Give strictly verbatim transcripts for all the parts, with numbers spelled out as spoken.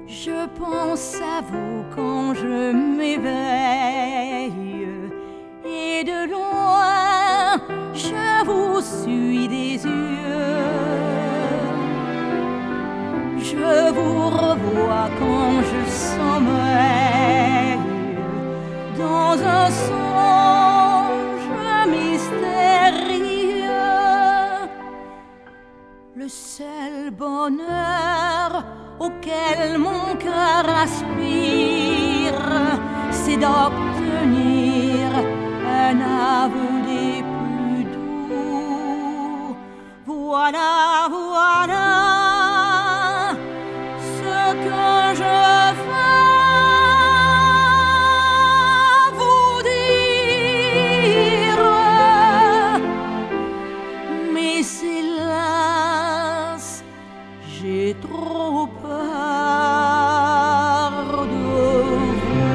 Je pense à vous quand je m'éveille et de loin je vous suis des yeux. Je vous revois quand je sommeille dans un songe mystérieux. Le seul bonheur auquel mon cœur aspire, c'est d'obtenir un aveu des plus doux. Voilà, voilà ce que je veux vous dire. Mais hélas, j'ai trop peur de vous.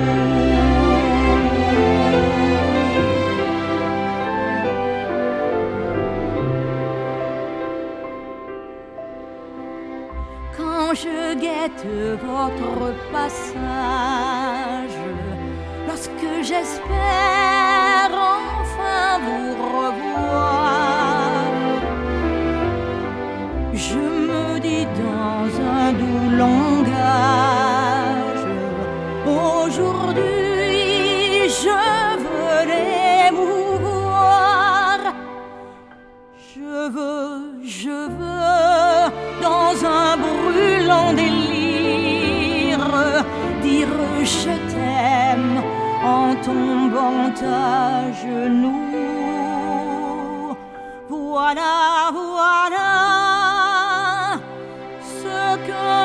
Quand je guette votre passage, lorsque j'espère enfin vous revoir, je me dis dans un doux langage, aujourd'hui je veux l'émouvoir. Je veux, je veux, dans un brûlant délire, dire je t'aime en tombant à genoux. Voilà, voilà ce que